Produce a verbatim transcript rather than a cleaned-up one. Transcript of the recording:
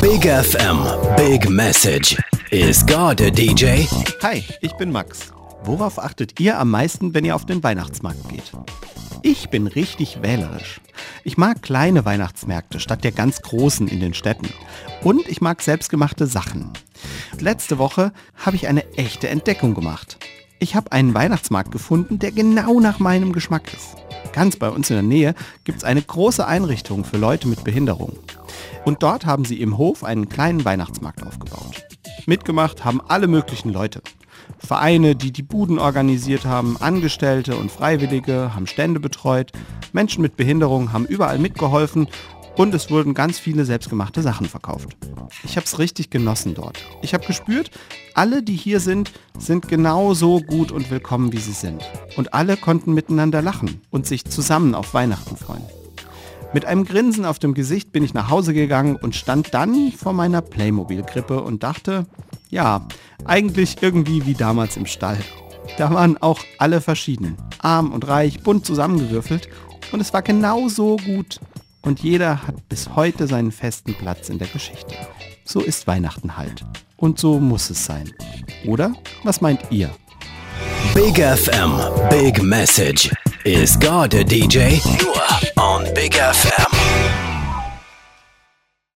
Big F M, Big Message. Is God a D J? Hi, ich bin Max. Worauf achtet ihr am meisten, wenn ihr auf den Weihnachtsmarkt geht? Ich bin richtig wählerisch. Ich mag kleine Weihnachtsmärkte statt der ganz großen in den Städten. Und ich mag selbstgemachte Sachen. Letzte Woche habe ich eine echte Entdeckung gemacht. Ich habe einen Weihnachtsmarkt gefunden, der genau nach meinem Geschmack ist. Ganz bei uns in der Nähe gibt es eine große Einrichtung für Leute mit Behinderung. Und dort haben sie im Hof einen kleinen Weihnachtsmarkt aufgebaut. Mitgemacht haben alle möglichen Leute. Vereine, die die Buden organisiert haben, Angestellte und Freiwillige haben Stände betreut, Menschen mit Behinderung haben überall mitgeholfen und es wurden ganz viele selbstgemachte Sachen verkauft. Ich habe es richtig genossen dort. Ich habe gespürt, alle, die hier sind, sind genauso gut und willkommen, wie sie sind. Und alle konnten miteinander lachen und sich zusammen auf Weihnachten freuen. Mit einem Grinsen auf dem Gesicht bin ich nach Hause gegangen und stand dann vor meiner Playmobil-Krippe und dachte, ja, eigentlich irgendwie wie damals im Stall. Da waren auch alle verschieden, arm und reich, bunt zusammengewürfelt und es war genauso gut. Und jeder hat bis heute seinen festen Platz in der Geschichte. So ist Weihnachten halt. Und so muss es sein. Oder? Was meint ihr? Big F M, Big Message. Is God a D J? Nur on Big F M.